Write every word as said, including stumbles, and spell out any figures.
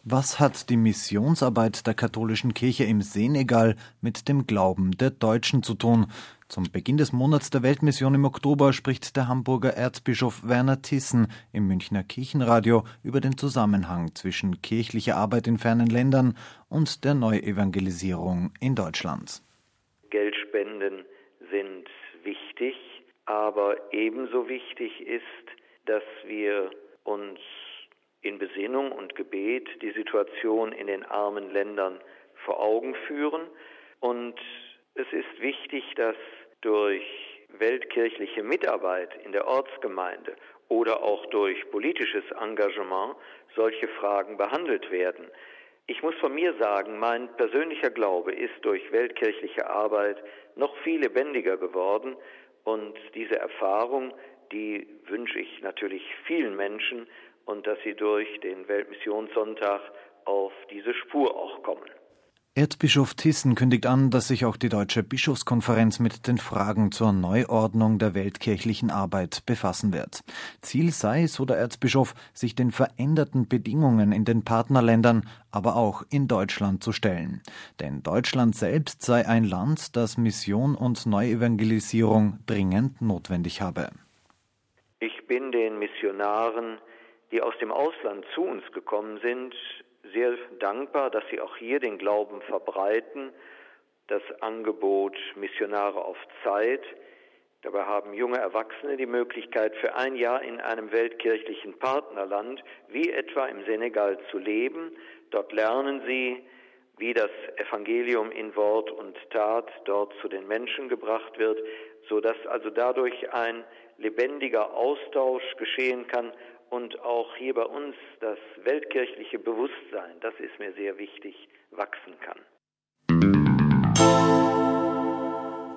Was hat die Missionsarbeit der katholischen Kirche im Senegal mit dem Glauben der Deutschen zu tun? Zum Beginn des Monats der Weltmission im Oktober spricht der Hamburger Erzbischof Werner Thyssen im Münchner Kirchenradio über den Zusammenhang zwischen kirchlicher Arbeit in fernen Ländern und der Neuevangelisierung in Deutschland. Geldspenden sind wichtig, aber ebenso wichtig ist, dass wir uns in Besinnung und Gebet die Situation in den armen Ländern vor Augen führen. Und es ist wichtig, dass durch weltkirchliche Mitarbeit in der Ortsgemeinde oder auch durch politisches Engagement solche Fragen behandelt werden. Ich muss von mir sagen, mein persönlicher Glaube ist durch weltkirchliche Arbeit noch viel lebendiger geworden. Und diese Erfahrung, die wünsche ich natürlich vielen Menschen, und dass sie durch den Weltmissionssonntag auf diese Spur auch kommen. Erzbischof Thyssen kündigt an, dass sich auch die Deutsche Bischofskonferenz mit den Fragen zur Neuordnung der weltkirchlichen Arbeit befassen wird. Ziel sei, so der Erzbischof, sich den veränderten Bedingungen in den Partnerländern, aber auch in Deutschland zu stellen. Denn Deutschland selbst sei ein Land, das Mission und Neuevangelisierung dringend notwendig habe. Ich bin den Missionaren, die aus dem Ausland zu uns gekommen sind, sehr dankbar, dass sie auch hier den Glauben verbreiten. Das Angebot Missionare auf Zeit. Dabei haben junge Erwachsene die Möglichkeit, für ein Jahr in einem weltkirchlichen Partnerland, wie etwa im Senegal, zu leben. Dort lernen sie, wie das Evangelium in Wort und Tat dort zu den Menschen gebracht wird, sodass also dadurch ein lebendiger Austausch geschehen kann. Und auch hier bei uns das weltkirchliche Bewusstsein, das ist mir sehr wichtig, wachsen